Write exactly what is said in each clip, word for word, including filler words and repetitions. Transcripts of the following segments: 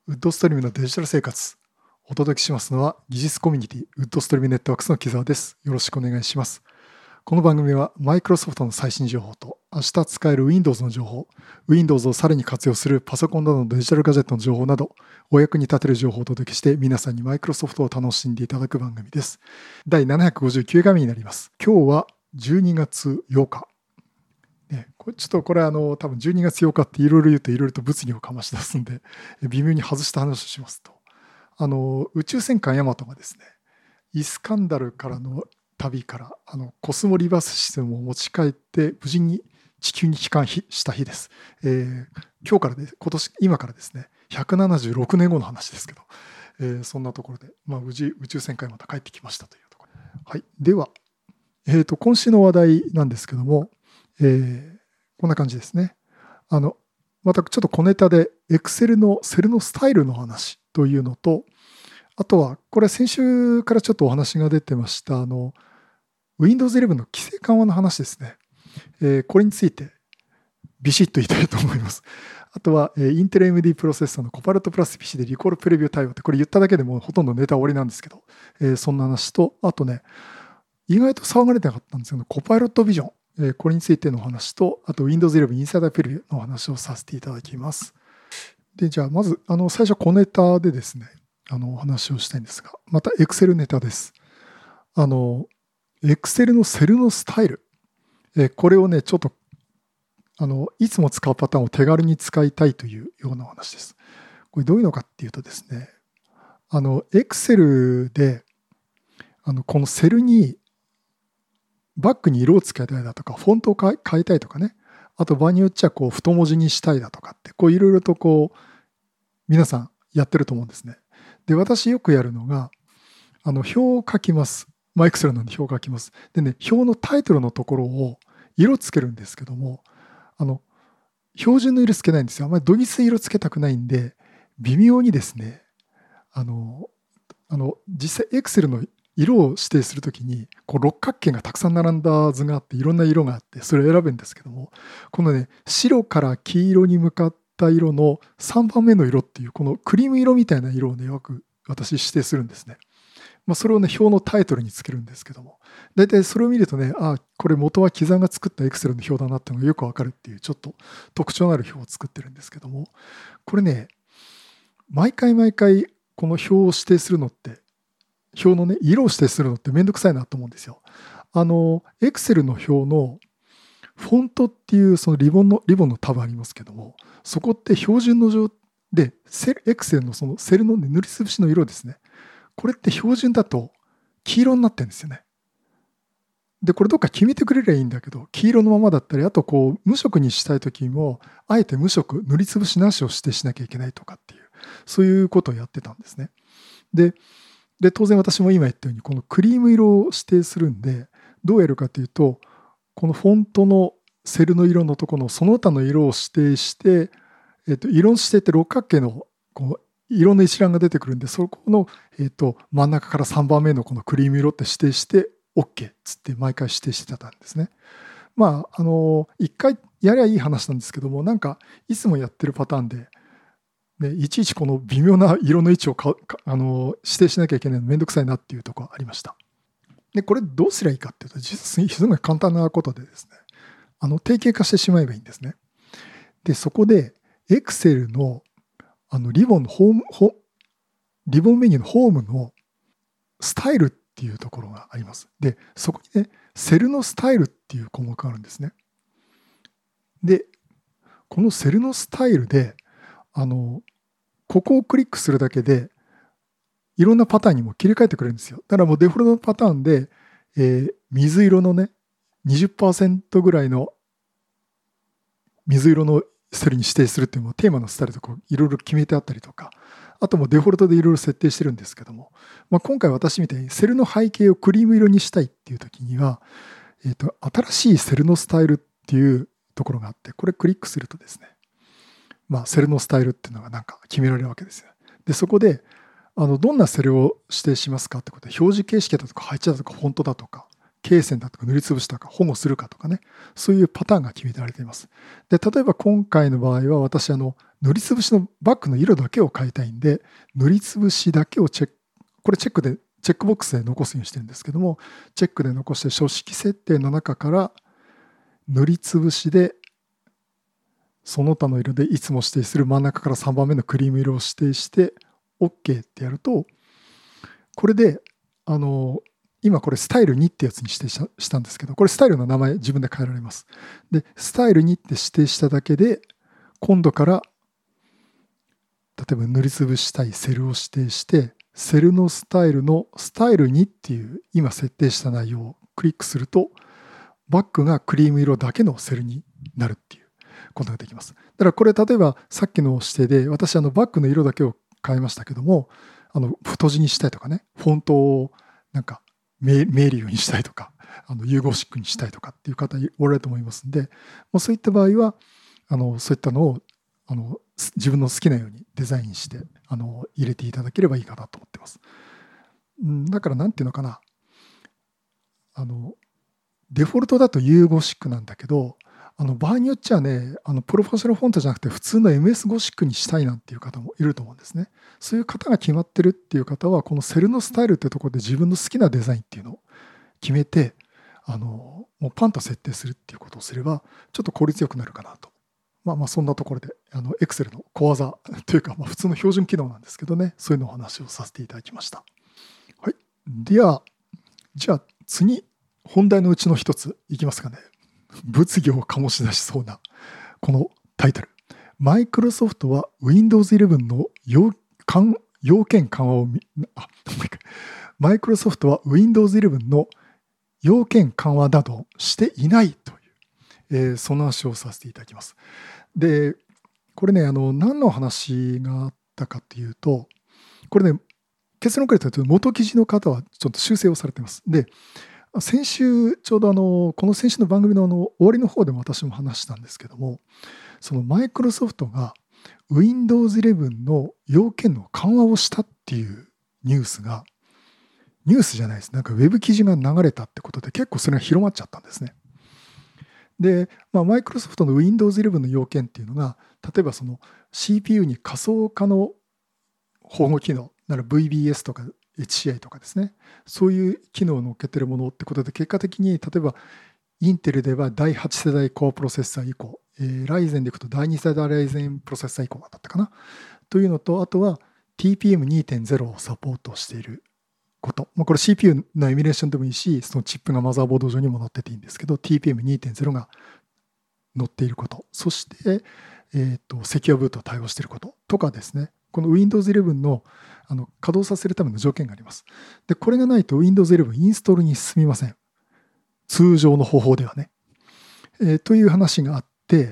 ウッドストリームのデジタル生活。お届けしますのは技術コミュニティウッドストリームネットワークスの木澤です。よろしくお願いします。この番組はマイクロソフトの最新情報と明日使える Windows の情報、Windows をさらに活用するパソコンなどのデジタルガジェットの情報など、お役に立てる情報をお届けして皆さんにマイクロソフトを楽しんでいただく番組です。だいななひゃくごじゅうきゅうかいめになります。今日はじゅうにがつようか。ね、これちょっとこれあの多分じゅうにがつようかっていろいろ言うといろいろと物議を醸し出すんで微妙に外した話をしますと、あの宇宙戦艦ヤマトがですね、イスカンダルからの旅からあのコスモリバースシステムを持ち帰って無事に地球に帰還した日です。えー、今日からで今年今からですねひゃくななじゅうろくねんごの話ですけど、えー、そんなところで、まあ、無事宇宙戦艦ヤマト帰ってきましたというところ。はい、では、えーと、今週の話題なんですけども、えー、こんな感じですね。あのまたちょっと小ネタで Excel のセルのスタイルの話というのと、あとはこれ先週からちょっとお話が出てましたあの Windows イレブンの規制緩和の話ですね。えー、これについてビシッと言いたいと思います。あとは、えー、インテル エムディー プロセッサーのコパルトプラス ピーシー でリコールプレビュー対応って、これ言っただけでもうほとんどネタ終わりなんですけど、えー、そんな話と、あとね、意外と騒がれてなかったんですけど、コパイロットビジョン、えー、これについての話と、あと Windows イレブンインサイダープレビューの話をさせていただきます。で、じゃあまず、あの最初小ネタでですね、あのお話をしたいんですが、また Excel ネタです。あの、Excel のセルのスタイル、えー、これをね、ちょっとあのいつも使うパターンを手軽に使いたいというようなお話です。これどういうのかっていうとですね、あの Excel であのこのセルにバックに色をつけたいだとか、フォントを変えたいとかね、あと場によっちゃこう太文字にしたいだとかって、こういろいろとこう皆さんやってると思うんですね。で、私よくやるのが、あの表を書きます。まあ、Excel なんで表を書きます。でね、表のタイトルのところを色つけるんですけども、あの標準の色つけないんですよ。あんまりどぎつい色つけたくないんで、微妙にですね、あの、あの実際 Excel の色を指定するときにこう六角形がたくさん並んだ図があって、いろんな色があってそれを選ぶんですけども、このね白から黄色に向かった色のさんばんめの色っていう、このクリーム色みたいな色をねよく私指定するんですね。まあ、それをね表のタイトルにつけるんですけども、大体それを見るとね、あ、これ元は木澤が作った Excel の表だなっていうのがよくわかるっていう、ちょっと特徴のある表を作ってるんですけども、これね毎回毎回この表を指定するのって表のね色を指定するのってめんどくさいなと思うんですよ。あの Excel の表のフォントっていうそのリボンのリボンのタブありますけども、そこって標準の状でセル Excel のそのセルの、ね、塗りつぶしの色ですね。これって標準だと黄色になってるんですよね。でこれどっか決めてくれりゃいいんだけど、黄色のままだったり、あとこう無色にしたい時もあえて無色塗りつぶしなしを指定しなきゃいけないとかっていう、そういうことをやってたんですね。でで当然私も今言ったようにこのクリーム色を指定するんで、どうやるかというと、このフォントのセルの色のところのその他の色を指定して、えっと、色の指定って六角形のこう色の一覧が出てくるんで、そこの、えっと、真ん中からさんばんめのこのクリーム色って指定して OK っつって毎回指定してたんですね。まああの一回やりゃいい話なんですけども、なんかいつもやってるパターンでね、いちいちこの微妙な色の位置をかかあの指定しなきゃいけないのめんどくさいなっていうところがありました。でこれどうすりゃいいかっていうと、実はすごい簡単なことでですね、あの定型化してしまえばいいんですね。でそこで Excel のあのリボンのホームホリボンメニューのホームのスタイルっていうところがあります。でそこにねセルのスタイルっていう項目があるんですね。でこのセルのスタイルであのここをクリックするだけでいろんなパターンにも切り替えてくれるんですよ。だからもうデフォルトのパターンで、えー、水色のね にじゅっパーセント ぐらいの水色のセルに指定するっていうのもテーマのスタイルとかいろいろ決めてあったりとか、あともデフォルトでいろいろ設定してるんですけども、まあ、今回私みたいにセルの背景をクリーム色にしたいっていう時には、えーと、新しいセルのスタイルっていうところがあって、これクリックするとですね、まあ、セルのスタイルっていうのがなんか決められるわけですよ。でそこであのどんなセルを指定しますかってことで、表示形式だとか配置だとかフォントだとか罫線だとか塗りつぶしとか保護するかとかね、そういうパターンが決められています。で例えば今回の場合は私あの塗りつぶしのバックの色だけを変えたいんで、塗りつぶしだけをチェック、これチェックで、チェックボックスで残すようにしてるんですけども、チェックで残して書式設定の中から塗りつぶしでその他の色でいつも指定する真ん中からさんばんめのクリーム色を指定して OK ってやると、これであの今これスタイルにってやつに指定した、したんですけど、これスタイルの名前自分で変えられます。で、スタイルにって指定しただけで、今度から例えば塗りつぶしたいセルを指定して、セルのスタイルのスタイルにっていう今設定した内容をクリックすると、バックがクリーム色だけのセルになるっていうことができます。だからこれ例えばさっきの指定で私あのバックの色だけを変えましたけども、あの太字にしたいとかね、フォントをなんか見えるようにしたいとか、あのユーゴシックにしたいとかっていう方おられると思いますんで、まあ、そういった場合はあのそういったのをあの自分の好きなようにデザインしてあの入れていただければいいかなと思ってます。だからなんていうのかな、あのデフォルトだとユーゴシックなんだけど、あの場合によっちゃね、あのプロフェッショナルフォントじゃなくて普通の エムエス ゴシックにしたいなんていう方もいると思うんですね。そういう方が決まってるっていう方は、このセルのスタイルってところで自分の好きなデザインっていうのを決めて、あのもうパンと設定するっていうことをすればちょっと効率よくなるかなと。まあまあそんなところで、あの Excel の小技というか、まあ普通の標準機能なんですけどね、そういうのをお話をさせていただきました。はい。では、じゃあ次、本題のうちの一ついきますかね。物議を醸し出しそうなこのタイトル。マイクロソフトは ウィンドウズイレブン の要要件緩和をあマイクロソフトは ウィンドウズイレブン の要件緩和などしていないという、えー、その話をさせていただきます。で、これね、あの何の話があったかというと、これね、結論から言うと元記事の方はちょっと修正をされています。で、先週ちょうどあのこの先週の番組のあの終わりの方でも私も話したんですけども、そのマイクロソフトが ウィンドウズイレブン の要件の緩和をしたっていうニュースが、ニュースじゃないです、なんかウェブ記事が流れたってことで結構それが広まっちゃったんですね。で、まあ、マイクロソフトの ウィンドウズイレブン の要件っていうのが、例えばその シーピーユー に仮想化の保護機能なら ブイビーエス とか エイチシーアイ とかですね、そういう機能を乗っけてるものってことで、結果的に例えばインテルではだいはち世代コアプロセッサー以降、えー、ライゼンでいくとだいに世代ライゼンプロセッサー以降だったかなというのと、あとは ティーピーエムにてんゼロ をサポートしていること、まあ、これ シーピーユー のエミュレーションでもいいし、そのチップがマザーボード上にも載ってていいんですけど、 ティーピーエムにてんゼロ が載っていること、そして、えー、とセキュアブートを対応していることとかですね、この ウィンドウズイレブン の, あの稼働させるための条件があります。で、これがないと ウィンドウズイレブン インストールに進みません。通常の方法ではね。えー、という話があって、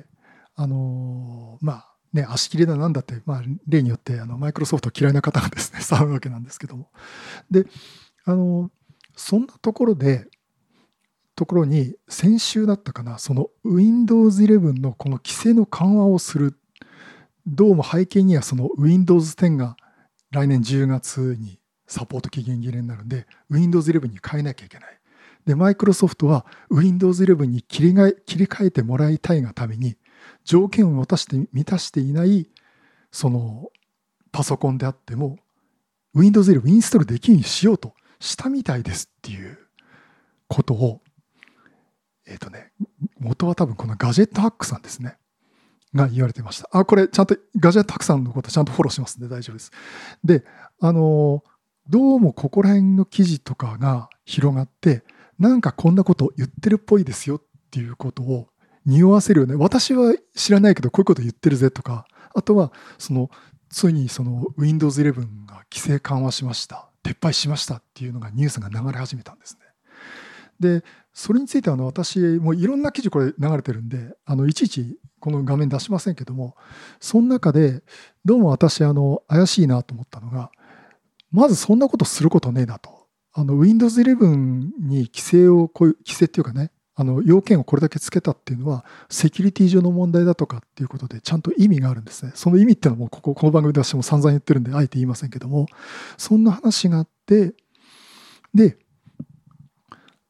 あのー、まあね、足切りだなんだって、まあ、例によってあのマイクロソフト嫌いな方がですね、騒ぐわけなんですけども。で、あのー、そんなところで、ところに先週だったかな、その ウィンドウズイレブン のこの規制の緩和をする、どうも背景にはその ウィンドウズテン が来年じゅうがつにサポート期限切れになるんで ウィンドウズイレブン に変えなきゃいけない。で、マイクロソフトは ウィンドウズイレブン に切り替え、切り替えてもらいたいがために条件を満たして満たしていないそのパソコンであっても ウィンドウズイレブン インストールできるようにしようとしたみたいですっていうことを、えっとね、元は多分このガジェットハックさんですね。が言われてました。あ、これちゃんとガジェットハックさんのことちゃんとフォローしますんで大丈夫です。で、あの、どうもここら辺の記事とかが広がって、なんかこんなこと言ってるっぽいですよっていうことを匂わせるよね。私は知らないけどこういうこと言ってるぜとか、あとはそのついにその ウィンドウズイレブン が規制緩和しました、撤廃しましたっていうのがニュースが流れ始めたんですね。で、それについてはあの私もういろんな記事これ流れてるんで、あのいちいちこの画面出しませんけども、その中でどうも私あの怪しいなと思ったのが、まずそんなことすることねえなと。あの ウィンドウズイレブン に規制をこういう規制っていうかね、あの要件をこれだけつけたっていうのはセキュリティ上の問題だとかっていうことでちゃんと意味があるんですね。その意味っていうのはもうこここの番組で私も散々言ってるんであえて言いませんけども、そんな話があって、で、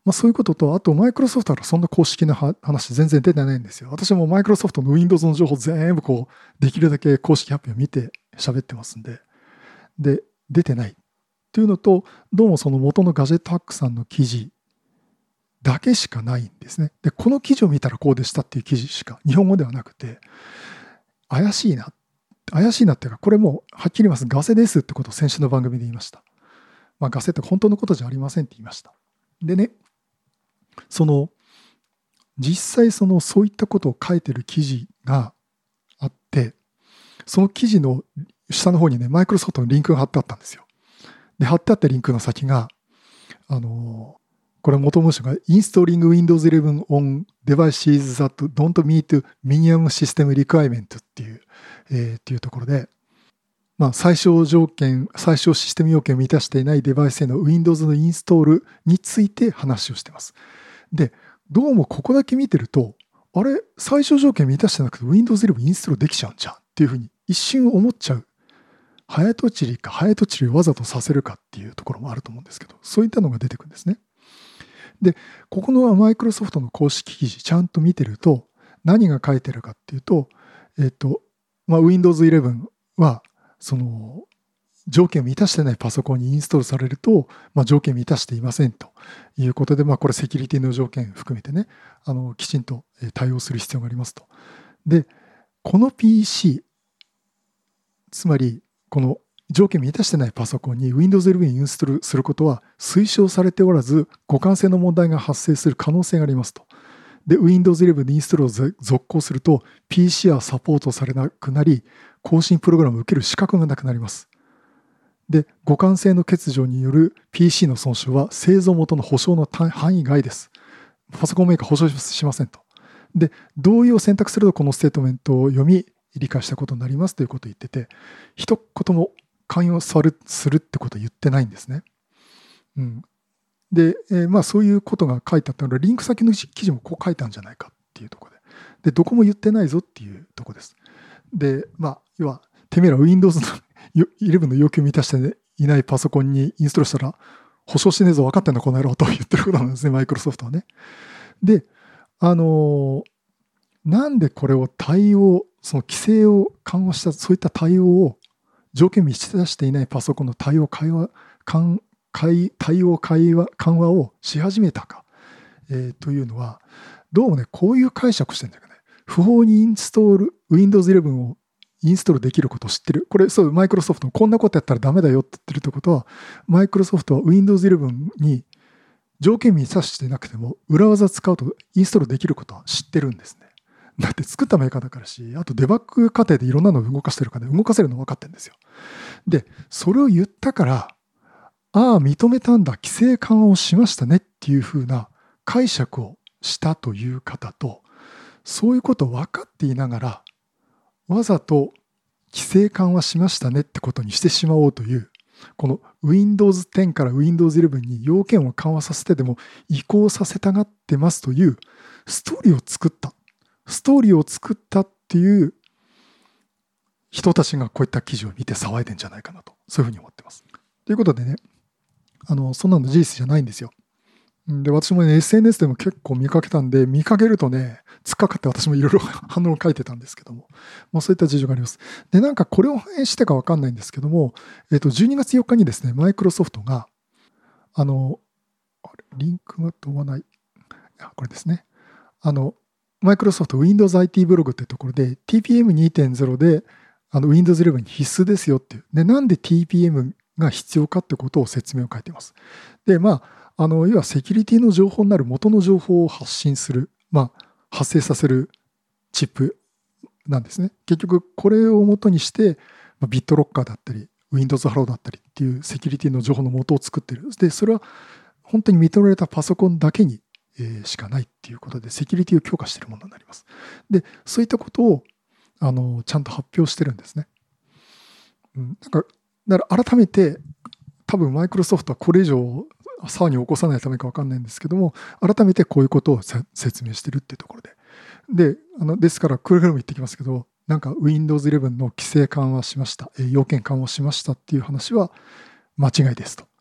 まあ、そういうことと、あとマイクロソフトからそんな公式な話全然出てないんですよ。私もマイクロソフトの Windows の情報全部こうできるだけ公式発表を見て喋ってますんで、で出てないっていうのと、どうもその元のガジェットハックさんの記事だけしかないんですね。でこの記事を見たらこうでしたっていう記事しか日本語ではなくて、怪しいな怪しいなっていうか、これもうはっきり言います、ガセですってことを先週の番組で言いました。まあ、ガセって本当のことじゃありませんって言いました。でね、その実際そのそういったことを書いてる記事があって、その記事の下の方にね、マイクロソフトのリンクが貼ってあったんですよ。で、貼ってあったリンクの先が、あの、これ元文章が Installing Windows イレブン on devices that don't meet minimum system requirement っていう、えー、っていうところで、まあ、最小条件、最小システム要件を満たしていないデバイスへの Windows のインストールについて話をしています。で、どうもここだけ見てると、あれ、最小条件満たしてなくて Windows イレブンインストールできちゃうんじゃんっていうふうに一瞬思っちゃう。早とちりか早とちりをわざとさせるかっていうところもあると思うんですけど、そういったのが出てくるんですね。で、ここのマイクロソフトの公式記事ちゃんと見てると、何が書いてるかっていうと、えっと、まあ、Windows イレブンは、その、条件を満たしてないパソコンにインストールされると、まあ、条件満たしていませんということで、まあ、これセキュリティの条件含めてね、あのきちんと対応する必要がありますと。で、この ピーシー、つまりこの条件満たしてないパソコンに Windows イレブンインストールすることは推奨されておらず、互換性の問題が発生する可能性がありますと。で、Windows イレブンインストールを続行すると ピーシー はサポートされなくなり、更新プログラムを受ける資格がなくなります。で、互換性の欠如による ピーシー の損傷は製造元の保証の範囲外です。パソコンメーカー保証しませんと。で、同意を選択するとこのステートメントを読み理解したことになりますということを言ってて、一言も関与するするってことを言ってないんですね。うん、で、えー、まあそういうことが書いてあったので、リンク先の記事もこう書いたんじゃないかっていうところで、でどこも言ってないぞっていうところです。で、まあ要はてめえら Windows のイレブンの要求を満たしていないパソコンにインストールしたら保証しねえぞ分かってんのこの野郎と言ってることなんですね、マイクロソフトはね。で、あのー、なんでこれを対応、その規制を緩和した、そういった対応を条件満たしていないパソコンの対応会話、対応会話緩和をし始めたか、えー、というのは、どうもね、こういう解釈してるんだけどね、不法にインストール、Windows イレブンをインストールできることを知ってる。これ、そう、マイクロソフトもこんなことやったらダメだよって言ってるってことは、マイクロソフトは Windows イレブンに条件満たしてなくても、裏技使うとインストールできることは知ってるんですね。だって作ったメーカーだからし、あとデバッグ過程でいろんなのを動かしてるから、ね、動かせるの分かってるんですよ。で、それを言ったから、ああ、認めたんだ、規制緩和をしましたねっていうふうな解釈をしたという方と、そういうことを分かっていながら、わざと規制緩和しましたねってことにしてしまおうという、この Windows テンから Windows イレブンに要件を緩和させてでも移行させたがってますというストーリーを作った。ストーリーを作ったっていう人たちがこういった記事を見て騒いでんじゃないかなと、そういうふうに思ってます。ということでね、あの、そんなの事実じゃないんですよ。で、私もね、エスエヌエス でも結構見かけたんで、見かけるとね、突っかかって私もいろいろ反応を書いてたんですけども、まあ、そういった事情があります。で、なんかこれを反映してか分かんないんですけども、えっと、じゅうにがつよっかにですね、マイクロソフトが、あの、あれリンクが飛ばない。あ、これですね。あの、マイクロソフト Windows アイティー ブログってところで ティーピーエムにてんゼロ であの Windows イレブンに必須ですよっていう。で、なんで ティーピーエム が必要かってことを説明を書いています。で、まあ、あの、要はセキュリティの情報になる元の情報を発信する、まあ、発生させるチップなんですね。結局、これを元にして、ビットロッカーだったり、Windows Hello だったりっていうセキュリティの情報の元を作っている。で、それは本当に認められたパソコンだけにしかないっていうことで、セキュリティを強化しているものになります。で、そういったことをあのちゃんと発表してるんですね。うん、なんか、だから改めて、多分マイクロソフトはこれ以上騒ぎを起こさないためか分かんないんですけども、改めてこういうことを説明してるっていうところで。で、あのですから、くれぐれも言ってきますけど、なんか Windows イレブンの規制緩和しました、要件緩和しましたっていう話は間違いですと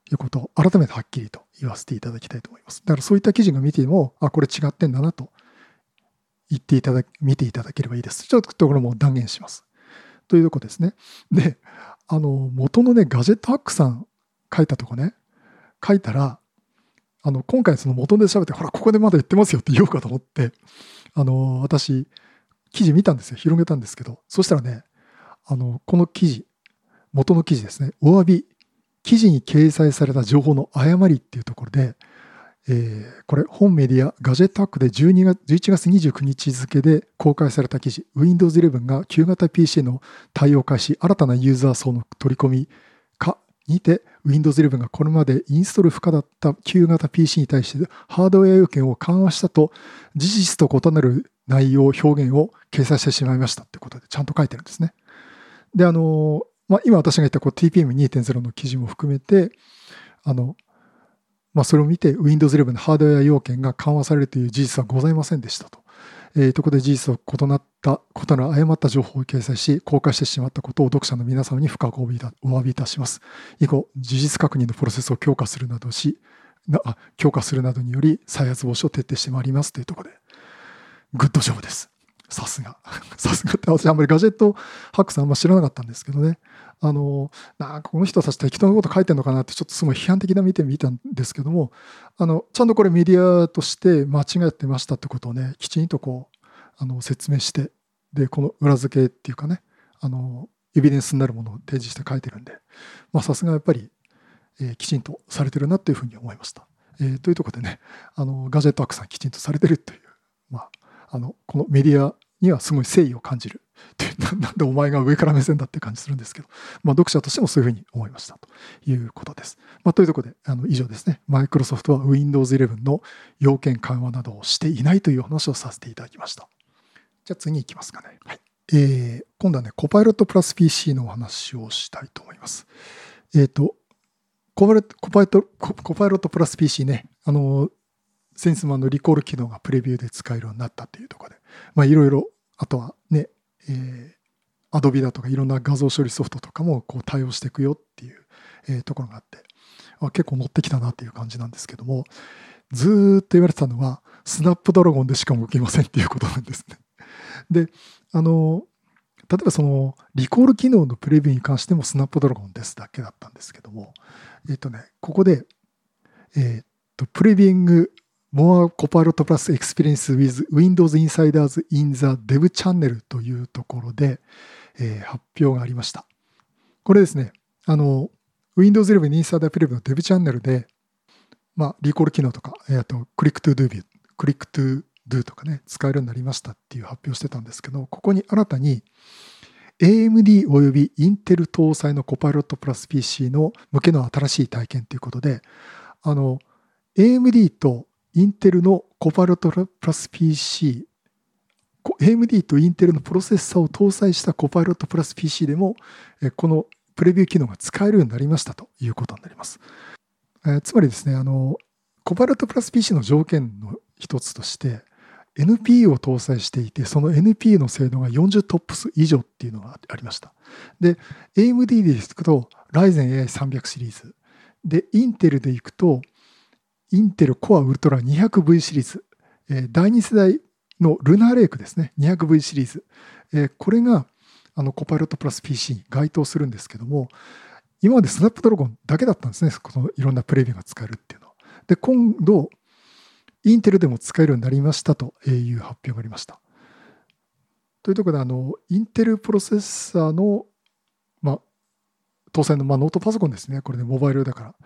いうことを改めてはっきりと言わせていただきたいと思います。だからそういった記事が見ても、あ、これ違ってんだなと言っていただき、見ていただければいいです。ちょっとこれも断言します。というとこですね。で、あの、元のね、ガジェットハックさん書いたとこね、書いたら、あの、今回その元で調べて、ほら、ここでまだ言ってますよって言おうかと思って、あの、私、記事見たんですよ。広げたんですけど、そしたらね、あの、この記事、元の記事ですね、お詫び、記事に掲載された情報の誤りっていうところで、えー、これ本メディアガジェットハックでじゅうにがつじゅういちがつにじゅうくにち付で公開された記事 ウィンドウズイレブン が旧型 ピーシー の対応開始新たなユーザー層の取り込みかにて ウィンドウズイレブン がこれまでインストール不可だった旧型 ピーシー に対してハードウェア要件を緩和したと事実と異なる内容表現を掲載してしまいましたってことでちゃんと書いてるんですね。であの、まあ、今私が言ったこう ティーピーエムにてんゼロ の記事も含めてあのまあ、それを見て ウィンドウズイレブン のハードウェア要件が緩和されるという事実はございませんでしたと。えー、ところで事実と異なった異なる誤った情報を掲載し公開してしまったことを読者の皆様に深くお詫びいたします。以後事実確認のプロセスを強化するなどしなあ強化するなどにより再発防止を徹底してまいりますというところでグッドジョブです。さすがさすがって私あんまりガジェットハックさんあんま知らなかったんですけどね、あのなんかこの人たち適当なこと書いてるのかなってちょっとすごい批判的な見てみたんですけども、あのちゃんとこれメディアとして間違ってましたってことをねきちんとこうあの説明して、でこの裏付けっていうかねあのエビデンスになるものを提示して書いてるんで、まあさすがやっぱり、えー、きちんとされてるなというふうに思いました。えー、というところでねあのガジェットハックさんきちんとされてるという、まああのこのメディアにはすごい誠意を感じるなんでお前が上から目線だって感じするんですけど、まあ、読者としてもそういうふうに思いましたということです。まあ、というところであの以上ですね、マイクロソフトは ウィンドウズイレブン の要件緩和などをしていないという話をさせていただきました。じゃあ次に行きますかね。はい、えー、今度はねコパイロットプラス ピーシー のお話をしたいと思います。えっ、ー、とコパイロットコパイロットプラス ピーシー ね、あの先日もあのリコール機能がプレビューで使えるようになったというところで、まあいろいろあとはね、えー、Adobe だとかいろんな画像処理ソフトとかもこう対応していくよっていう、えー、ところがあって、あ、結構乗ってきたなっていう感じなんですけども、ずーっと言われてたのはスナップドラゴンでしか動きませんっていうことなんですね。で、あの例えばそのリコール機能のプレビューに関してもスナップドラゴンですだけだったんですけども、えっ、ー、とねここでえっ、ー、とプレビューイングMore Copilot Plus Experience with Windows Insiders in the Dev Channel というところで、えー、発表がありました。これですね、あの Windows イレブン Insider Preview の Dev Channel で、まあ、リコール機能とか、えー、と Click to Do、Click to Do とかね、使えるようになりましたっていう発表してたんですけど、ここに新たに エーエムディー および Intel 搭載の Copilot Plus ピーシー の向けの新しい体験ということで、あの エーエムディー とインテルのコパイロットプラス ピーシー、エーエムディー とインテルのプロセッサーを搭載したコパイロットプラス ピーシー でも、このプレビュー機能が使えるようになりましたということになります。えー、つまりですね、あの、コパイロットプラス ピーシー の条件の一つとして、エヌピーユー を搭載していて、その エヌピーユー の精度がよんじゅうトップス以上っていうのがありました。で、エーエムディー でいくと ライゼンエーアイさんびゃく シリーズ。で、インテルでいくと、インテルコアウルトラ にひゃくブイ シリーズ、えー、だいに世代のルナーレイクですね、にひゃくブイ シリーズ、えー、これがあのコパイロットプラス ピーシー に該当するんですけども、今までスナップドラゴンだけだったんですね、このいろんなプレビューが使えるっていうのは。で、今度、インテルでも使えるようになりましたという発表がありました。というところで、あのインテルプロセッサーの、まあ、搭載の、まあ、ノートパソコンですね、これでモバイルだから、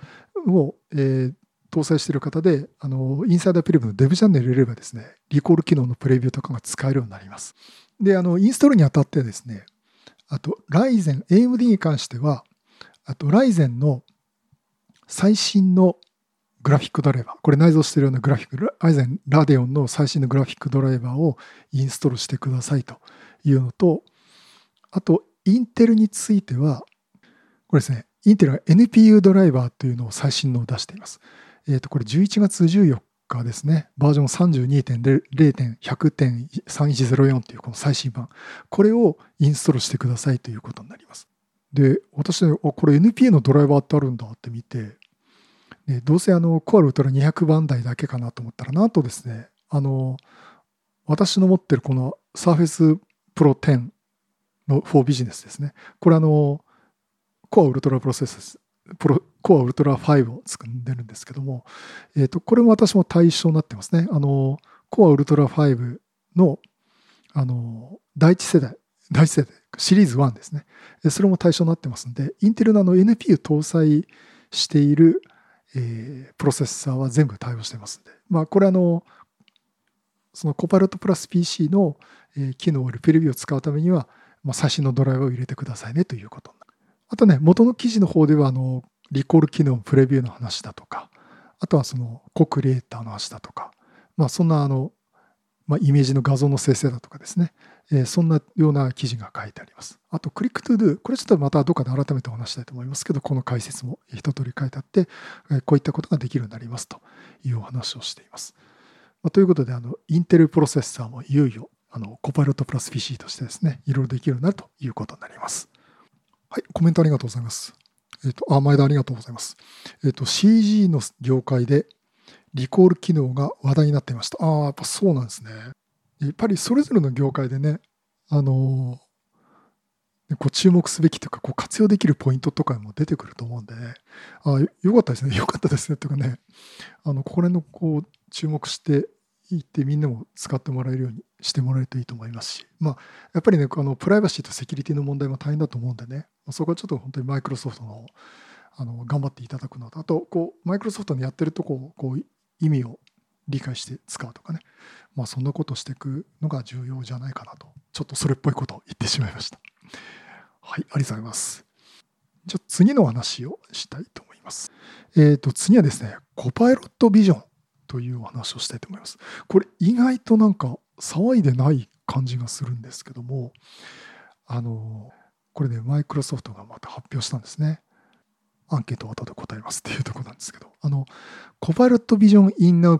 を、えー搭載している方で、あのインサイダープレビューのデブチャンネル入れればですね、リコール機能のプレビューとかが使えるようになります。で、あのインストールにあたってですね、あとライゼン、エーエムディー に関しては、あとライゼンの最新のグラフィックドライバー、これ内蔵しているようなグラフィック、ライゼン、ラデオンの最新のグラフィックドライバーをインストールしてくださいというのと、あとインテルについては、これですね、インテルが エヌピーユー ドライバーというのを最新のを出しています。えー、とこれじゅういちがつじゅうよっかですね、バージョン さんじゅうにてんゼロてんひゃくてんさんいちゼロよん というこの最新版、これをインストールしてくださいということになります。で、私ね、これ エヌピーユー のドライバーってあるんだって見て、 えーどうせあの Core Ultra にひゃくばん台だけかなと思ったら、なんとですね、あの私の持ってるこの Surface Pro テンの フォー ビジネスですね。これあの Core Ultra プロセッサー、Core Ultra ファイブを作んでるんですけども、えーと、これも私も対象になってますね。あの Core Ultra ファイブのあの第一世代、第一世代、シリーズワンですね。それも対象になってますんで、インテルのあの エヌピーユー 搭載している、えープロセッサーは全部対応してますんで、まあ、これあの、その Copilot プラス ピーシー の、えー機能をプレビューを使うためには、まあ、最新のドライバーを入れてくださいねということ。あとね、元の記事の方では、あの、リコール機能プレビューの話だとか、あとはそのコクリエイターの話だとか、まあ、そんなあの、まあ、イメージの画像の生成だとかですね、えーそんなような記事が書いてあります。あと、クリックトゥードゥ、これちょっとまたどっかで改めてお話したいと思いますけど、この解説も一通り書いてあって、えーこういったことができるようになりますというお話をしています。まあ、ということで、あの、インテルプロセッサーもいよいよ、あの、コパイロットプラス ピーシー としてですね、いろいろできるようになるということになります。はい、コメントありがとうございます。えっと、あ、前田ありがとうございます。えっと、シージー の業界でリコール機能が話題になっていました。ああ、やっぱそうなんですね。やっぱりそれぞれの業界でね、あのーこう注目すべきというか、こう活用できるポイントとかも出てくると思うんでね、ああ、よよかったですね、よかったですね、というかね、あの、ここら辺のこう注目していってみんなも使ってもらえるようにしてもらえるといいと思いますし、まあ、やっぱりね、あのプライバシーとセキュリティの問題も大変だと思うんでね、そこはちょっと本当にマイクロソフトのあの頑張っていただくのと、あとこうマイクロソフトのやってるとこをこう意味を理解して使うとかね、まあ、そんなことをしていくのが重要じゃないかなと、ちょっとそれっぽいことを言ってしまいました。はい、ありがとうございます。じゃあ次の話をしたいと思います。えっと、次はですね、コパイロットビジョンというお話をしたいと思います。これ意外となんか騒いでない感じがするんですけども、あの、これね、マイクロソフトがまた発表したんですね。アンケートを後で答えますっていうところなんですけど、あの、Copilot Vision in Now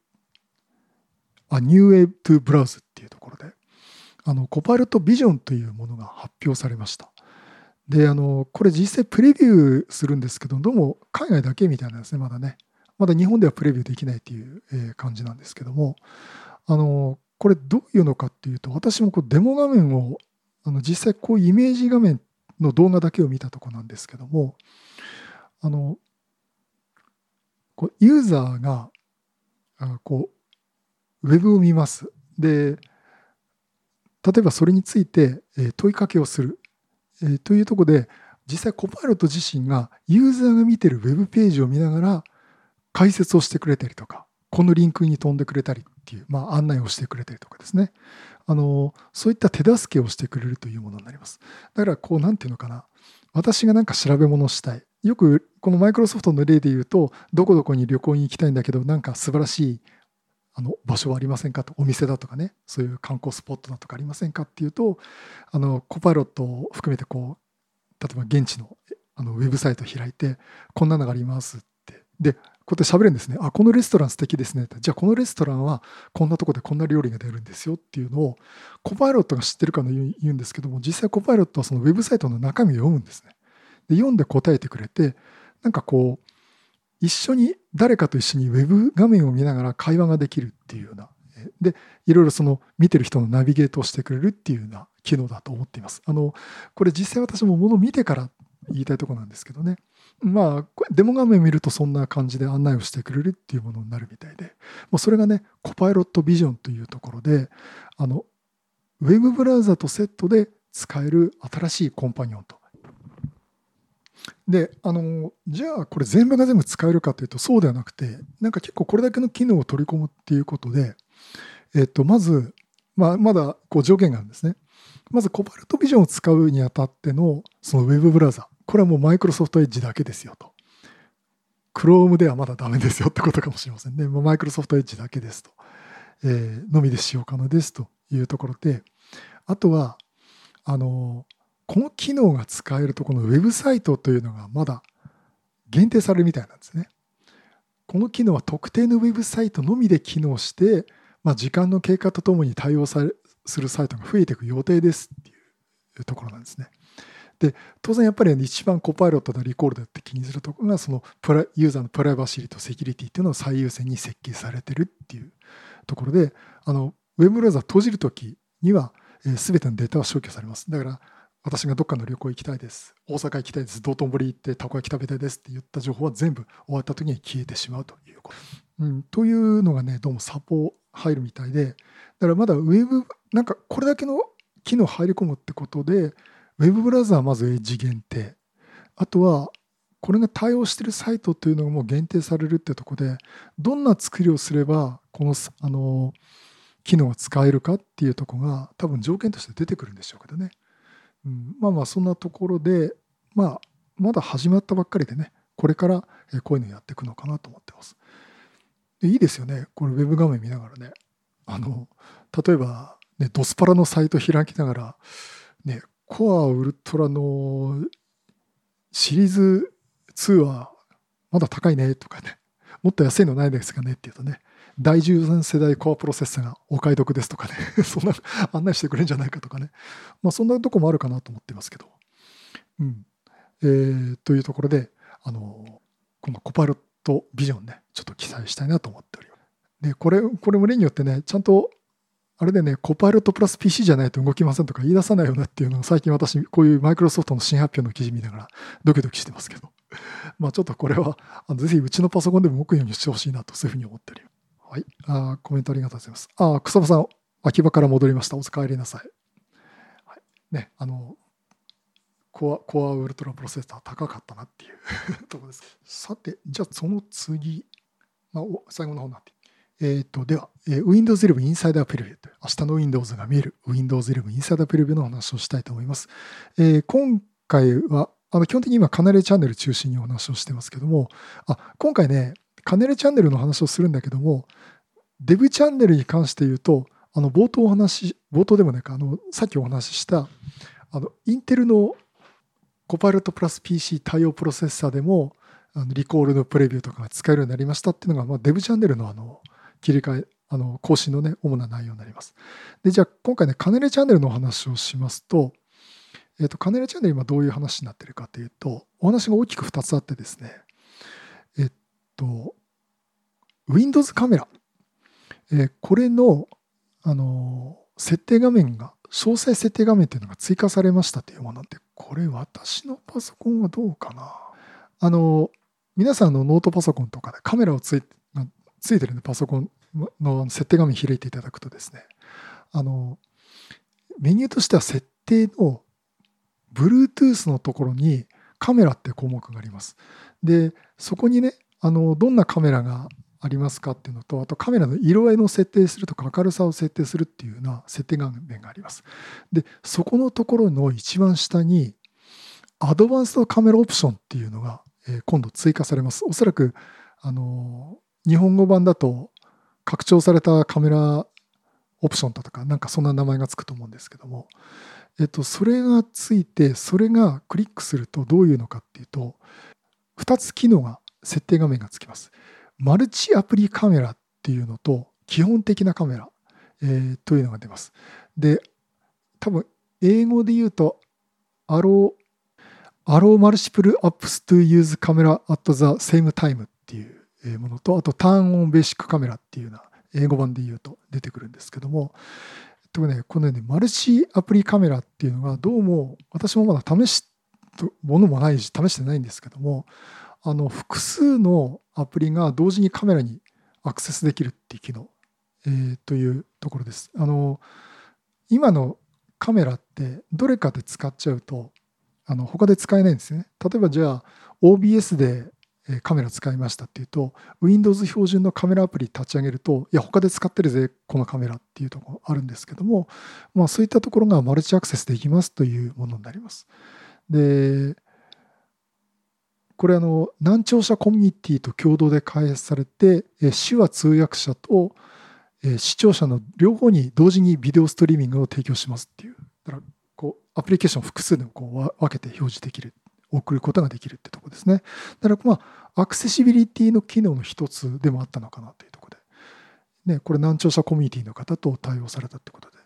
Preview、A New Way to Browse っていうところで、あの、Copilot Vision というものが発表されました。で、あの、これ実際プレビューするんですけど、どうも海外だけみたいなんですね、まだね。まだ日本ではプレビューできないっていうえー感じなんですけども、あの、これどういうのかっていうと、私もこうデモ画面を、あの実際こうイメージ画面の動画だけを見たところなんですけども、あの、こうユーザーがあこうウェブを見ます。で、例えばそれについてえー問いかけをする、えーというところで、実際コパイロット自身がユーザーが見てるウェブページを見ながら解説をしてくれたりとか、このリンクに飛んでくれたりっていう、まあ、案内をしてくれたりとかですね。あの、そういった手助けをしてくれるというものになります。だから、こう、なんていうのかな。私がなんか調べ物をしたい。よく、このマイクロソフトの例で言うと、どこどこに旅行に行きたいんだけど、なんか素晴らしいあの場所はありませんかと、お店だとかね、そういう観光スポットだとかありませんかっていうと、あの、コパイロットを含めて、こう、例えば現地のあのウェブサイトを開いて、こんなのがありますって。で、こうやって喋るんですね。あ、このレストラン素敵ですねって。じゃあこのレストランはこんなとこでこんな料理が出るんですよっていうのをコパイロットが知ってるかの言うんですけども、実際コパイロットはそのウェブサイトの中身を読むんですね。で、読んで答えてくれて、なんかこう、一緒に誰かと一緒にウェブ画面を見ながら会話ができるっていうような、で、いろいろその見てる人のナビゲートをしてくれるっていうような機能だと思っています。あの、これ実際私もものを見てから言いたいところなんですけどね。まあ、これデモ画面見るとそんな感じで案内をしてくれるっていうものになるみたいで、もうそれがね、コパイロットビジョンというところで、あの、ウェブブラウザとセットで使える新しいコンパニオンと。で、あの、じゃあこれ全部が全部使えるかというとそうではなくて、なんか結構これだけの機能を取り込むっていうことで、えっと、まず、まあ、まだこう条件があるんですね。まず、コパイロットビジョンを使うにあたってのそのウェブブラウザ、これはもうマイクロソフトエッジだけですよと。Chrome ではまだダメですよってことかもしれませんね。マイクロソフトエッジだけですと。えーのみで使用可能ですというところで、あとは、あの、この機能が使えるところのウェブサイトというのがまだ限定されるみたいなんですね。この機能は特定のウェブサイトのみで機能して、まあ、時間の経過とともに対応されするサイトが増えていく予定ですっていうところなんですね。 で、当然やっぱり一番コパイロットだリコールだって気にするところが、そのプラユーザーのプライバシーとセキュリティっていうのを最優先に設計されてるっていうところで、あのウェブブラウザ閉じるときには、えー、全てのデータは消去されます。だから私がどっかの旅行行きたいです、大阪行きたいです、道頓堀行ってたこ焼き食べたいですって言った情報は全部終わったときに消えてしまうということ、うん、というのがね、どうもサポ入るみたいで、だからまだウェブなんかこれだけの機能入り込むってことで、ウェブブラウザはまずエッジ限定、あとはこれが対応しているサイトというのがもう限定されるってところで、どんな作りをすればこのあの機能が使えるかっていうところが多分条件として出てくるんでしょうけどね、うん、まあまあそんなところで、まあまだ始まったばっかりでね、これからこういうのやっていくのかなと思ってます。でいいですよね、これウェブ画面見ながらね、あの例えばね、ドスパラのサイト開きながらね、コアウルトラのシリーズツーはまだ高いねとかね、もっと安いのないですかねっていうとね、だいじゅうさん世代コアプロセッサーがお買い得ですとかねそんな案内してくれるんじゃないかとかね、まあそんなとこもあるかなと思ってますけど、うんえー、というところで、あの今後コパイロットビジョンね、ちょっと記載したいなと思っております。でこれこれも例によってね、ちゃんとあれでね、コパイロットプラス ピーシー じゃないと動きませんとか言い出さないよなっていうのを最近私、こういうマイクロソフトの新発表の記事見ながらドキドキしてますけど、まあちょっとこれはあのぜひうちのパソコンでも動くようにしてほしいなと、そういうふうに思ってるよ。はい。あコメントありがとうございます。あ草場さん、秋葉から戻りました。お帰りなさい。はい、ね、あの、コア、コアウルトラプロセッサー高かったなっていうところです。さて、じゃあその次、まあ、最後の方になって。えー、とでは、えー、Windows イレブン Insider Preview という明日の Windows が見える Windows イレブン Insider Preview のお話をしたいと思います。えー、今回はあの基本的に今カネレチャンネル中心にお話をしてますけども、あ今回ねカネレチャンネルの話をするんだけども、デブチャンネルに関して言うと、あの冒頭お話冒頭でもないかあのさっきお話ししたあのインテルのコパイロットプラス ピーシー 対応プロセッサーでもあのリコールのプレビューとかが使えるようになりましたっていうのが、まあ、デブチャンネルのあの切り替え、あの更新のね、主な内容になります。で、じゃあ今回ね、カネレチャンネルのお話をしますと、えっと、カネレチャンネル今どういう話になってるかというと、お話が大きくふたつあってですね、えっと、Windows カメラ、えーこれの、あの設定画面が、詳細設定画面というのが追加されましたというものなんで、これ私のパソコンはどうかな。あの、皆さんのノートパソコンとかでカメラをついついてるね、パソコンの設定画面開いていただくとですね、あの、メニューとしては設定の Bluetooth のところにカメラって項目があります。で、そこにね、あの、どんなカメラがありますかっていうのと、あとカメラの色合いの設定するとか明るさを設定するっていうような設定画面があります。で、そこのところの一番下にアドバンストカメラオプションっていうのが、えー今度追加されます。おそらく、あの日本語版だと拡張されたカメラオプションだとか、なんかそんな名前がつくと思うんですけども、えっと、それがついて、それがクリックするとどういうのかっていうと、ふたつ機能が、設定画面がつきます。マルチアプリカメラっていうのと、基本的なカメラ、えーというのが出ます。で、多分、英語で言うと、アロー、Allow multiple apps to use camera at the same time っていうものと、あと Turn on basic camera っていうような英語版で言うと出てくるんですけども、えっとね、このね、マルチアプリカメラっていうのがどうも私もまだ試すものもないし試してないんですけども、あの複数のアプリが同時にカメラにアクセスできるっていう機能、えーというところです。あの今のカメラってどれかで使っちゃうとあの他で使えないんですね。例えばじゃあ オービーエス でカメラ使いましたっていうと Windows 標準のカメラアプリ立ち上げるといや他で使ってるぜこのカメラっていうところあるんですけども、まあ、そういったところがマルチアクセスできますというものになります。でこれあの難聴者コミュニティと共同で開発されて手話通訳者と視聴者の両方に同時にビデオストリーミングを提供しますっていう、だからこうアプリケーションを複数でこう分けて表示できる、送ることができるってところですね。だからまあアクセシビリティの機能の一つでもあったのかなというところで、ね、これ難聴者コミュニティの方と対応されたってことで、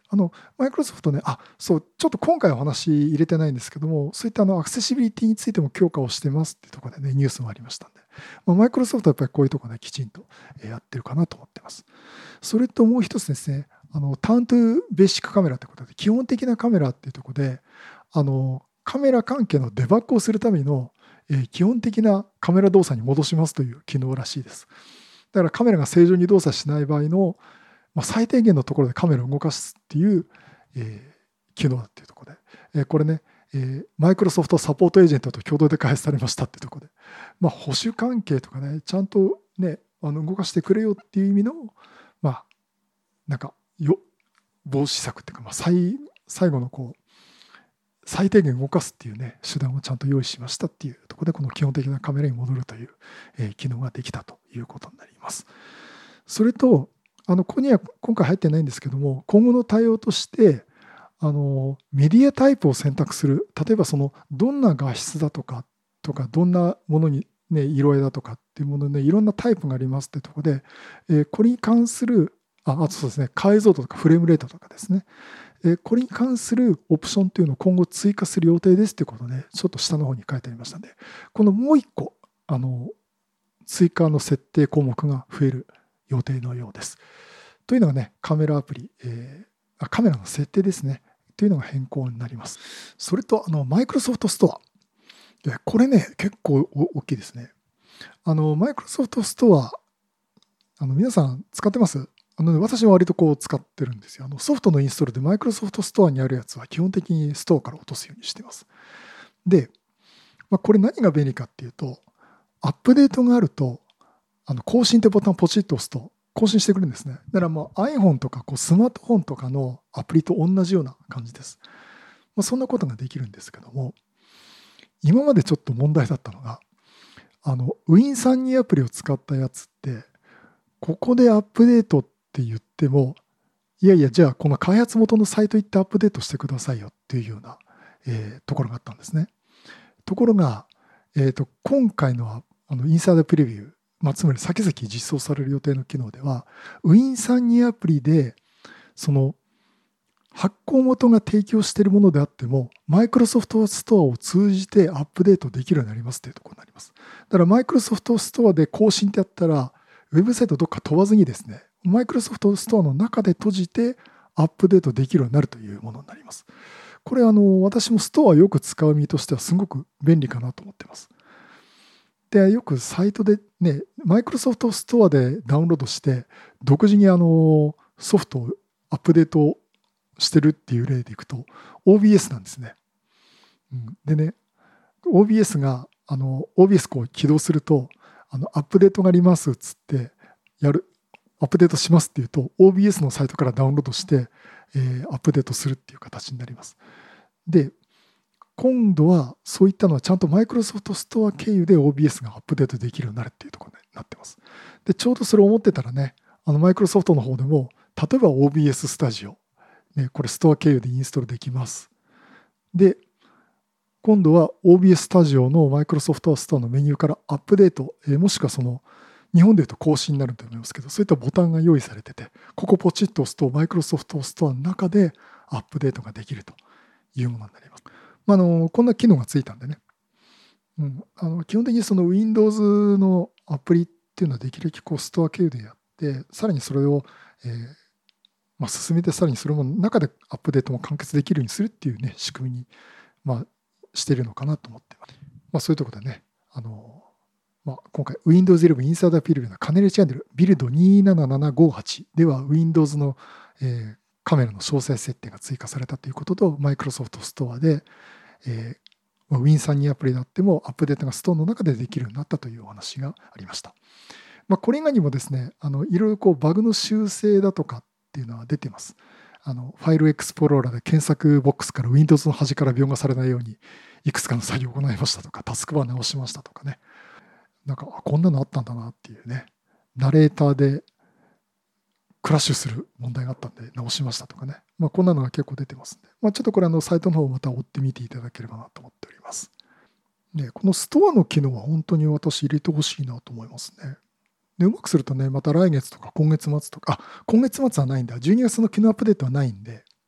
あの、マイクロソフトね、あ、そう、ちょっと今回お話入れてないんですけども、そういったあのアクセシビリティについても強化をしてますっていうところでね、ニュースもありましたんで、まあ、マイクロソフトはやっぱりこういうところね、きちんとやってるかなと思ってます。それともう一つですね、あの、ターントゥベーシックカメラということで、基本的なカメラっていうところで、あの、カメラ関係のデバッグをするための、えー基本的なカメラ動作に戻しますという機能らしいです。だからカメラが正常に動作しない場合の、まあ、最低限のところでカメラを動かすっていう、えー機能だっていうところで、えーこれね、マイクロソフトサポートエージェントと共同で開発されましたっていうところで、まあ、保守関係とかね、ちゃんとね、あの動かしてくれよっていう意味の、まあ、なんかよ防止策っていうか、まあ、最最後のこう最低限動かすっていうね手段をちゃんと用意しましたっていうところで、この基本的なカメラに戻るという、えー機能ができたということになります。それとあのここには今回入ってないんですけども、今後の対応としてあのメディアタイプを選択する、例えばそのどんな画質だとかとかどんなものに、ね、色合いだとかっていうもので、ね、いろんなタイプがありますってところで、えーこれに関するああとそうですね、解像度とかフレームレートとかですね、えーこれに関するオプションというのを今後追加する予定ですということで、ちょっと下の方に書いてありましたので、このもう一個あの追加の設定項目が増える予定のようです。というのがね、カメラアプリ、えーあカメラの設定ですね、というのが変更になります。それと、あのマイクロソフトストア。でこれね、結構お大きいですね。あのマイクロソフトストア、あの皆さん使ってます？あの、ね、私は割とこう使ってるんですよ。あのソフトのインストールでマイクロソフトストアにあるやつは基本的にストアから落とすようにしています。で、まあ、これ何が便利かっていうと、アップデートがあると、あの更新ってボタンをポチッと押すと更新してくれるんですね。だからもう iPhone とかこうスマートフォンとかのアプリと同じような感じです。まあ、そんなことができるんですけども、今までちょっと問題だったのが、あの ウィンさんじゅうに アプリを使ったやつって、ここでアップデートって言っても、いやいや、じゃあこの開発元のサイト行ってアップデートしてくださいよっていうような、えーところがあったんですね。ところが、えーと今回のあのインサイドプレビュー、まあ、つまり先々実装される予定の機能では、ウィンさんじゅうに アプリでその発行元が提供しているものであっても、マイクロソフトストアを通じてアップデートできるようになりますというところになります。だからマイクロソフトストアで更新ってやったら、ウェブサイトどっか飛ばずにですね、マイクロソフトストアの中で閉じてアップデートできるようになるというものになります。これあの私もストアよく使う身としてはすごく便利かなと思ってます。で、よくサイトでね、マイクロソフトストアでダウンロードして、独自にあのソフトをアップデートしてるっていう例でいくと、オービーエス なんですね。うん、でね、オービーエス が、あの、オービーエス こう起動すると、あの、アップデートがありますっつって、やる、アップデートしますっていうと、オービーエス のサイトからダウンロードして、えーアップデートするっていう形になります。で、今度はそういったのはちゃんとマイクロソフトストア経由で オービーエス がアップデートできるようになるっていうところになってます。で、ちょうどそれを思ってたらね、あのマイクロソフトの方でも、例えば オービーエス スタジオ、ね、これストア経由でインストールできます。で、今度は オービーエス スタジオのマイクロソフトストアのメニューからアップデート、えーもしくはその日本でいうと更新になると思いますけど、そういったボタンが用意されてて、ここポチッと押すとマイクロソフトストアの中でアップデートができるというものになります。まあ、あのこんな機能がついたんでね、うん、あの基本的にその Windows のアプリっていうのはできるだけこうストア経由でやって、さらにそれを、えーまあ、進めて、さらにそれも中でアップデートも完結できるようにするっていうね、仕組みに、まあ、しているのかなと思ってます。まあ、そういうところでね、あの、まあ、今回 Windows イレブン Insider Preview のカネルチャンネルビルドにーななななごはちでは Windows の、えーカメラの詳細設定が追加されたということと、Microsoft ストアで、えー、ウィンさんじゅうに アプリであってもアップデートがストアの中でできるようになったというお話がありました。まあ、これ以外にもですね、あのいろいろこうバグの修正だとかっていうのは出ています。あのファイルエクスプローラーで検索ボックスから Windows の端から描画されないようにいくつかの作業を行いましたとか、タスクバー直しましたとかね、なんかあこんなのあったんだなっていうね、ナレーターでクラッシュする問題があったんで直しましたとかね、まあ、こんなのが結構出てますんで、まあ、ちょっとこれあのサイトの方をまた追ってみていただければなと思っております。で、このストアの機能は本当に私入れてほしいなと思いますね。で、うまくするとね、また来月とか今月末とか、あ、今月末はないんだ、じゅうにがつの機能アップデートはないんで、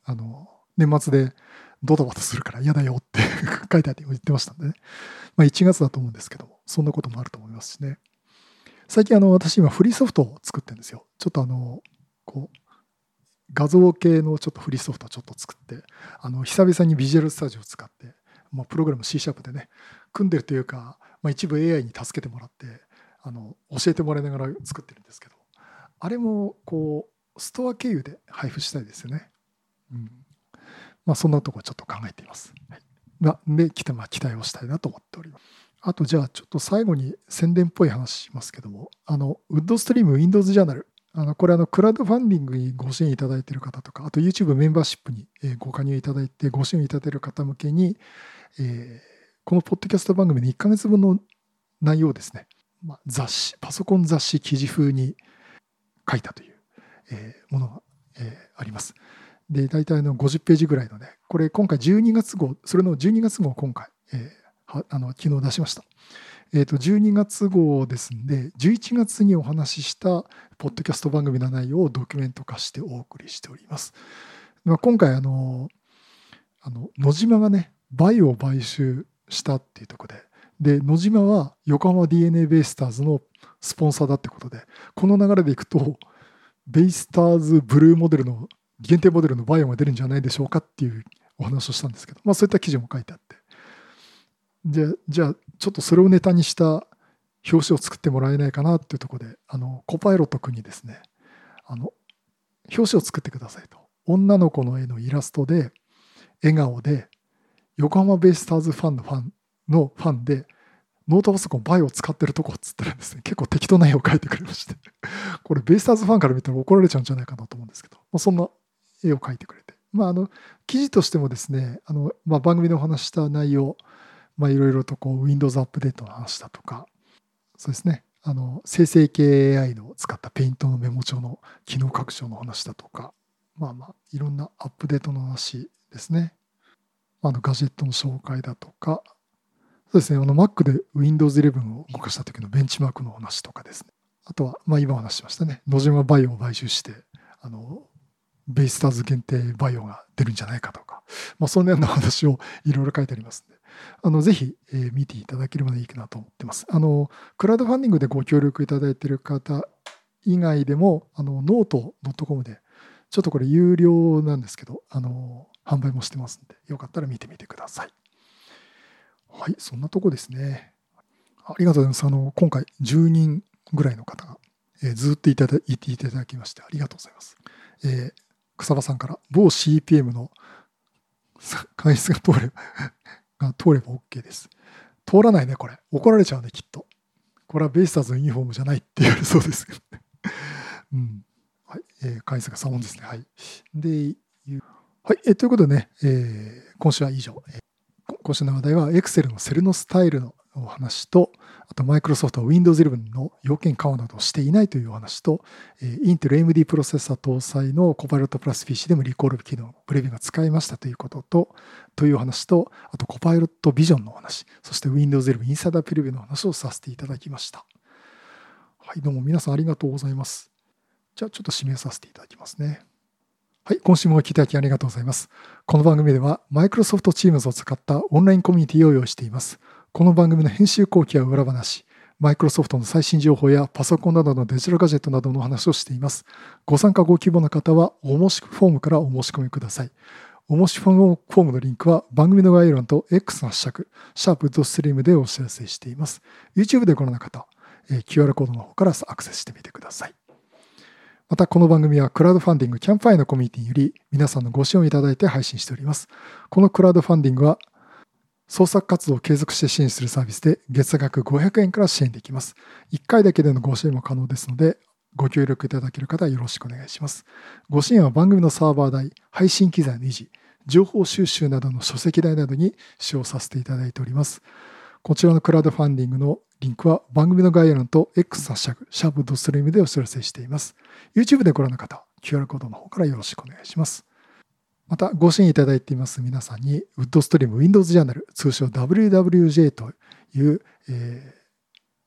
あの年末でドタバタするから嫌だよって書いてあって言ってましたんでね。まあ、いちがつだと思うんですけども、そんなこともあると思いますしね。最近あの私今フリーソフトを作ってるんですよ。ちょっとあのこう画像系のちょっとフリーソフトをちょっと作って、あの久々にビジュアルスタジオを使って、まあ、プログラム C シャープでね組んでるというか、まあ、一部 エーアイ に助けてもらってあの教えてもらいながら作ってるんですけど、あれもこうストア経由で配布したいですよね。うんまあ、そんなところちょっと考えています。はい、まあ、で期待、まあ、期待をしたいなと思っております。あとじゃあちょっと最後に宣伝っぽい話しますけども、あのウッドストリーム Windows ジャーナル、あのこれあのクラウドファンディングにご支援いただいている方とか、あと YouTube メンバーシップにご加入いただいてご支援いただいている方向けに、えー、このポッドキャスト番組でいっかげつぶんの内容をですね、まあ、雑誌パソコン雑誌記事風に書いたという、えー、ものが、えー、あります。で大体のごじゅっページぐらいのね、これ今回じゅうにがつ号、それのじゅうにがつ号を今回、えー、はあの昨日出しました。えー、とじゅうにがつ号ですんで、じゅういちがつにお話ししたポッドキャスト番組の内容をドキュメント化してお送りしております。まあ、今回あの、あの野島がね、バイオを買収したっていうところで、で野島は横浜 ディーエヌエー ベイスターズのスポンサーだってことで、この流れでいくと、ベイスターズブルーモデルの限定モデルのバイオが出るんじゃないでしょうかっていうお話をしたんですけど、まあ、そういった記事も書いてあって、でじゃあちょっとそれをネタにした表紙を作ってもらえないかなっていうところで、あのコパイロット君にですね、あの表紙を作ってくださいと。女の子の絵のイラストで笑顔で横浜ベイスターズファンのファンのファンでノートパソコンバイオを使ってるとこっつったらですね、結構適当な絵を描いてくれましてこれベイスターズファンから見たら怒られちゃうんじゃないかなと思うんですけど、まあ、そんな絵を描いてくれて、まあ、あの記事としてもですね、あの、まあ、番組でお話した内容、まあ、いろいろとこう Windows アップデートの話だとか、そうですね、あの生成系 エーアイ の使ったペイントのメモ帳の機能拡張の話だとか、まあまあいろんなアップデートの話ですね、あのガジェットの紹介だとか、そうですね、あの Mac で ウィンドウズイレブン を動かした時のベンチマークの話とかですね、あとはまあ今お話ししましたね、野島バイオを買収してあのベイスターズ限定バイオが出るんじゃないかとか、まあ、そんなような話をいろいろ書いてありますので、あのぜひ、えー、見ていただければいいかなと思ってます。あのクラウドファンディングでご協力いただいている方以外でも、あのノート .com でちょっとこれ有料なんですけど、あの販売もしてますので、よかったら見てみてください。はい、そんなとこですね。ありがとうございます。あの今回じゅうにんぐらいの方が、えー、ずっといただいていただきましてありがとうございます。えー、草場さんから某 シーピーエム の会数が通ればが通れば OK です。通らないね、これ。怒られちゃうね、きっと。これはベイスターズのユニフォームじゃないって言われそうですけどね。うん。はい。えー、会数がさん問ですね。はい。で、はい。えー、ということでね、えー、今週は以上。えー今週の話題は Excel のセルのスタイルのお話と、あと Microsoft は ウィンドウズイレブン の要件緩和などをしていないというお話と、Intel エーエムディー プロセッサー搭載の Copilot Plus ピーシー でもリコール機能、プレビューが使えましたということと、というお話と、あと Copilot Vision のお話、そして ウィンドウズイレブン インサイダープレビューのお話をさせていただきました。はい、どうも皆さんありがとうございます。じゃあちょっと締めさせていただきますね。はい、今週もお聞きいただきありがとうございます。この番組では Microsoft Teams を使ったオンラインコミュニティを用意しています。この番組の編集後期や裏話、Microsoft の最新情報やパソコンなどのデジタルガジェットなどの話をしています。ご参加ご希望の方はお申しフォームからお申し込みください。お申し込みフォームのリンクは番組の概要欄と X のハッシュタグ、シャープドストリームでお知らせしています。YouTube でご覧の方、キューアール コードの方からアクセスしてみてください。またこの番組はクラウドファンディングキャンプファイのコミュニティにより皆さんのご支援をいただいて配信しております。このクラウドファンディングは創作活動を継続して支援するサービスで月額ごひゃくえんから支援できます。いっかいだけでのご支援も可能ですのでご協力いただける方はよろしくお願いします。ご支援は番組のサーバー代、配信機材の維持、情報収集などの書籍代などに使用させていただいております。こちらのクラウドファンディングのリンクは番組の概要欄と X ハッシュタグ、シャープドストリームでお知らせしています。YouTube でご覧の方、キューアール コードの方からよろしくお願いします。また、ご支援いただいています皆さんに、WoodStream Windows ジャーナル、通称 ダブリューダブリュージェー という、えー、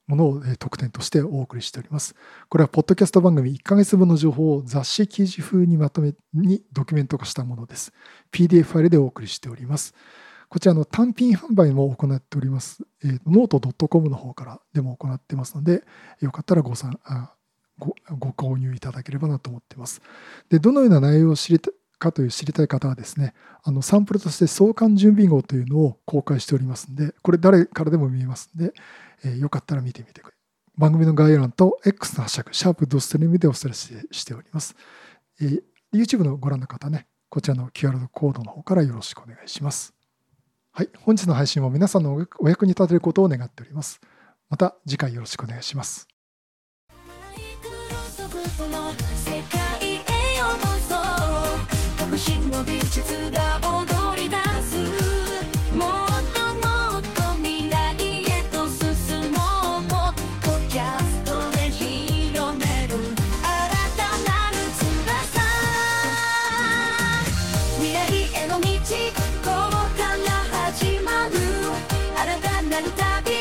ものを特典としてお送りしております。これはポッドキャスト番組いっかげつぶんの情報を雑誌記事風にまとめにドキュメント化したものです。ピーディーエフ ファイルでお送りしております。こちらの単品販売も行っております。えー、ノート .com の方からでも行ってますので、よかったらご参あごご購入いただければなと思っています。で、どのような内容を知りたいかという知りたい方はですね、あのサンプルとして創刊準備号というのを公開しておりますので、これ誰からでも見えますので、えー、よかったら見てみてください。番組の概要欄と X のハッシュタグ、シャープドストリームでお伝えしております。えー、YouTube のご覧の方ね、こちらの キューアール コードの方からよろしくお願いします。はい、本日の配信も皆さんのお役に立てることを願っております。また次回よろしくお願いします。の美術が踊り出すもっともっと未来へと進もうポッドキャストで広める新たなる翼未来への道ここから始まる新たなる旅